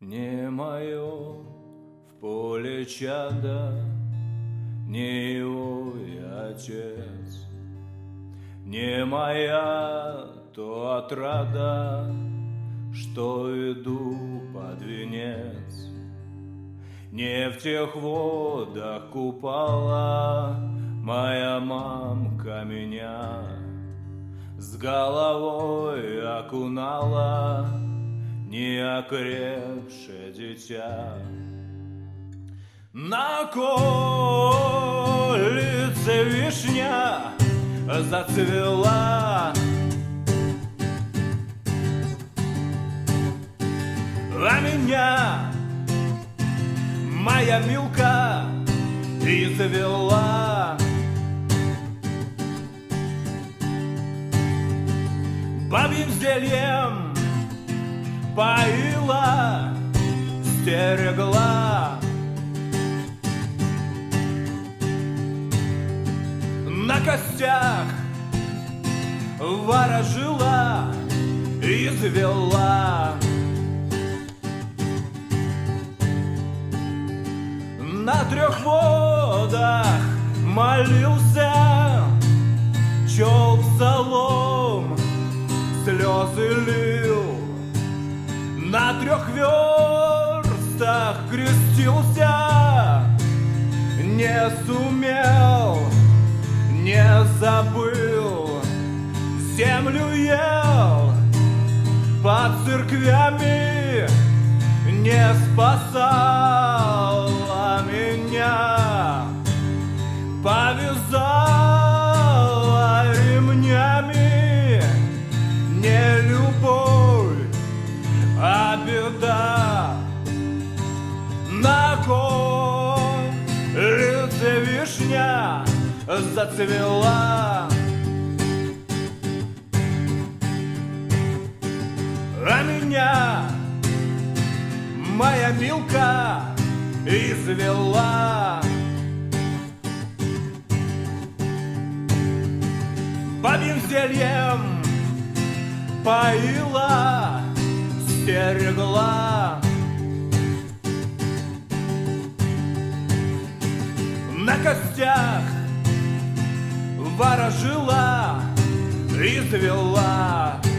Не мое в поле чада, не его я отец, не моя то отрада, что иду под венец. Не в тех водах купала моя мамка меня, с головой окунала неокрепшее дитя. На колице вишня зацвела, а меня моя Милка извела. Бабьим зельем поила, стерегла. На костях ворожила, извела. На трех водах молился, чел псалом, слезы лил. На трех верстах крестился, не сумел, не забыл. Землю ел под церквями, не спасала меня, повязала ремнями. Не любовь, а беда. На колице вишня зацвела, а меня моя Милка извела. Бабьим зельем поила, стерегла. На костях ворожила, извела.